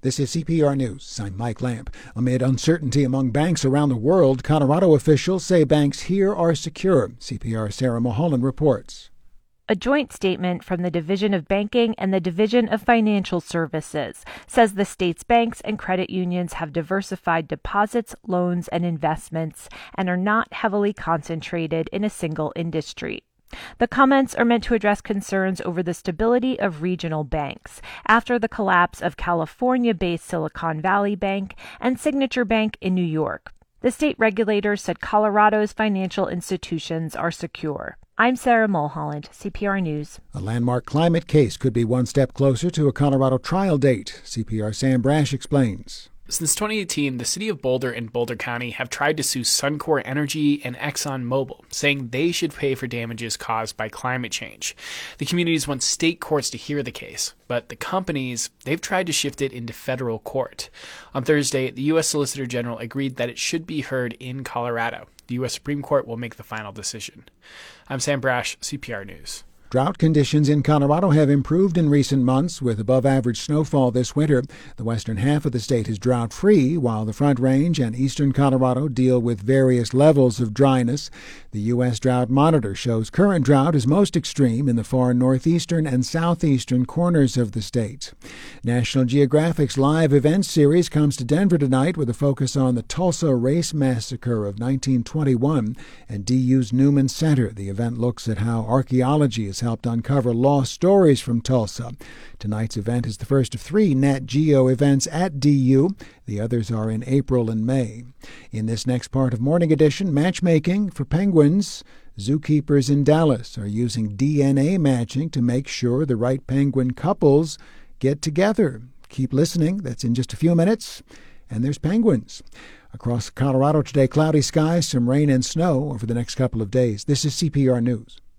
This is CPR News. I'm Mike Lamp. Amid uncertainty among banks around the world, Colorado officials say banks here are secure. CPR's Sarah Mulholland reports. A joint statement from the Division of Banking and the Division of Financial Services says the state's banks and credit unions have diversified deposits, loans, and investments and are not heavily concentrated in a single industry. The comments are meant to address concerns over the stability of regional banks after the collapse of California-based Silicon Valley Bank and Signature Bank in New York. The state regulators said Colorado's financial institutions are secure. I'm Sarah Mulholland, CPR News. A landmark climate case could be one step closer to a Colorado trial date. CPR Sam Brash explains. Since 2018, the city of Boulder and Boulder County have tried to sue Suncor Energy and ExxonMobil, saying they should pay for damages caused by climate change. The communities want state courts to hear the case, but the companies, they've tried to shift it into federal court. On Thursday, the U.S. Solicitor General agreed that it should be heard in Colorado. The U.S. Supreme Court will make the final decision. I'm Sam Brash, CPR News. Drought conditions in Colorado have improved in recent months with above-average snowfall this winter. The western half of the state is drought-free, while the Front Range and eastern Colorado deal with various levels of dryness. The U.S. Drought Monitor shows current drought is most extreme in the far northeastern and southeastern corners of the state. National Geographic's live events series comes to Denver tonight with a focus on the Tulsa Race Massacre of 1921 at DU's Newman Center. The event looks at how archaeology has helped uncover lost stories from Tulsa. Tonight's event is the first of 3 Nat Geo events at DU. The others are in April and May. In this next part of Morning Edition, matchmaking for penguins. Zookeepers in Dallas are using DNA matching to make sure the right penguin couples get together. Keep listening. That's in just a few minutes. And there's penguins. Across Colorado today, cloudy skies, some rain and snow over the next couple of days. This is CPR News.